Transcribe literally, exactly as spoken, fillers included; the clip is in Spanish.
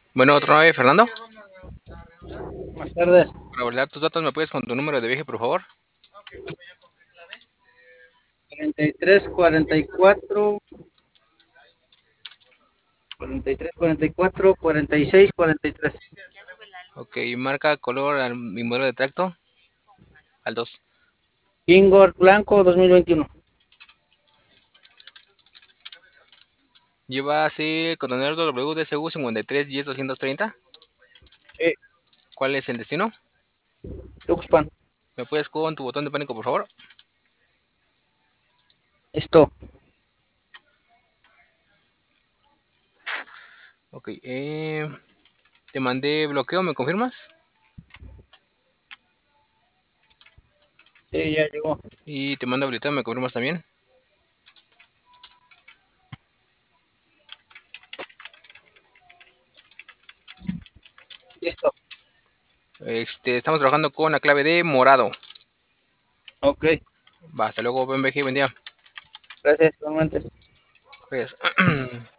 Bueno, otra vez, Fernando. Buenas tardes. Para validar tus datos, ¿me puedes con tu número de viaje, por favor? cuarenta y tres, cuarenta y cuatro, cuarenta y tres, cuarenta y cuatro, cuarenta y seis, cuarenta y tres. Ok, marca, color al- y modelo de tracto al dos. Ingor Blanco dos mil veintiuno. Lleva así el contenedor W D S U cincuenta y tres y doscientos treinta. Sí, ¿Cuál es el destino? Tuxpan. ¿Me puedes con tu botón de pánico, por favor? Esto. Ok, eh, te mandé bloqueo, ¿me confirmas? Sí, ya llegó. Y te mando habilitado, ¿me confirmas también? Listo. Este, estamos trabajando con la clave de morado. Ok. Va, hasta luego, buen viaje, buen día. Gracias, igualmente. Pues,